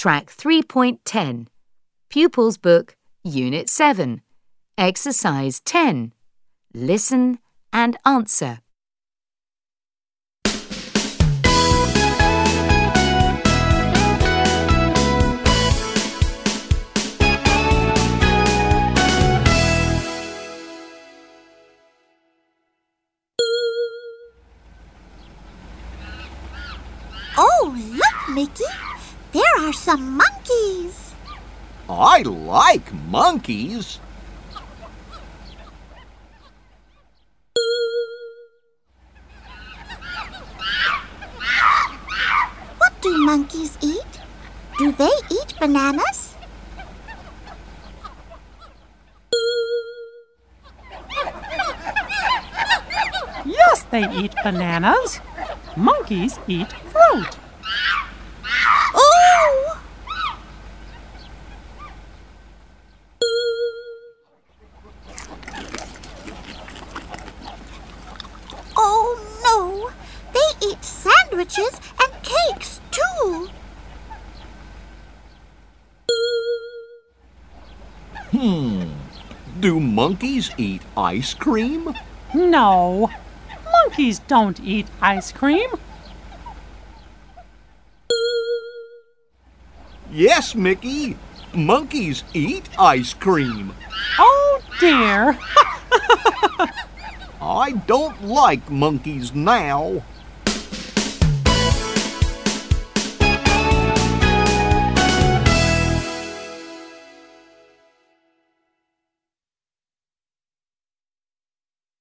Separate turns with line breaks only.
Track 3.10, Pupils Book, Unit 7, Exercise 10. Listen and answer.
Oh, look, Mickey. There are some monkeys.
I like monkeys.
What do monkeys eat? Do they eat bananas?
Yes, they eat bananas. Monkeys eat fruit.
Oh! Oh, no. They eat sandwiches and cakes, too.
Do monkeys eat ice cream?
No, monkeys don't eat ice cream.
Yes, Mickey. Monkeys eat ice cream.
Oh, dear.
I don't like monkeys now.